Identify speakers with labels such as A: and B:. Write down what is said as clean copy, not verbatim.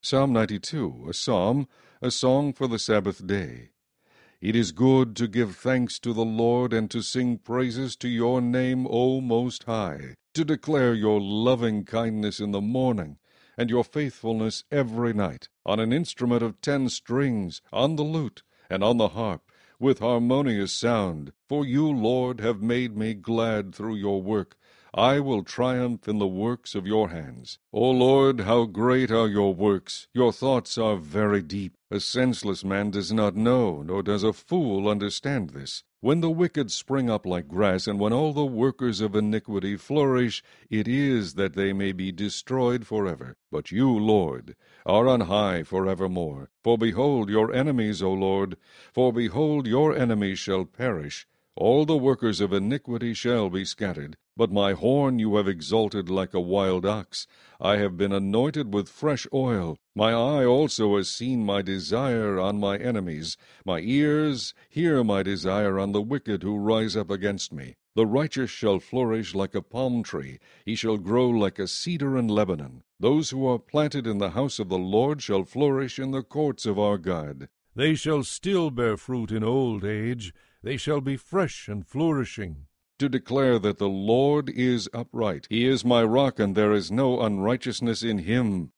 A: Psalm 92, a psalm, a song for the Sabbath day. It is good to give thanks to the Lord and to sing praises to your name, O Most High, to declare your loving kindness in the morning and your faithfulness every night, on an instrument of 10 strings, on the lute, and on the harp, with harmonious sound. For you, Lord, have made me glad through your work. I will triumph in the works of your hands. O Lord, how great are your works! Your thoughts are very deep. A senseless man does not know, nor does a fool understand this. When the wicked spring up like grass, and when all the workers of iniquity flourish, it is that they may be destroyed forever. But you, Lord, are on high forevermore. For behold your enemies, O Lord, for behold your enemies shall perish. All the workers of iniquity shall be scattered. But my horn you have exalted like a wild ox. I have been anointed with fresh oil. My eye also has seen my desire on my enemies. My ears hear my desire on the wicked who rise up against me. The righteous shall flourish like a palm tree. He shall grow like a cedar in Lebanon. Those who are planted in the house of the Lord shall flourish in the courts of our God.
B: They shall still bear fruit in old age. They shall be fresh and flourishing.
A: To declare that the Lord is upright. He is my rock, and there is no unrighteousness in him.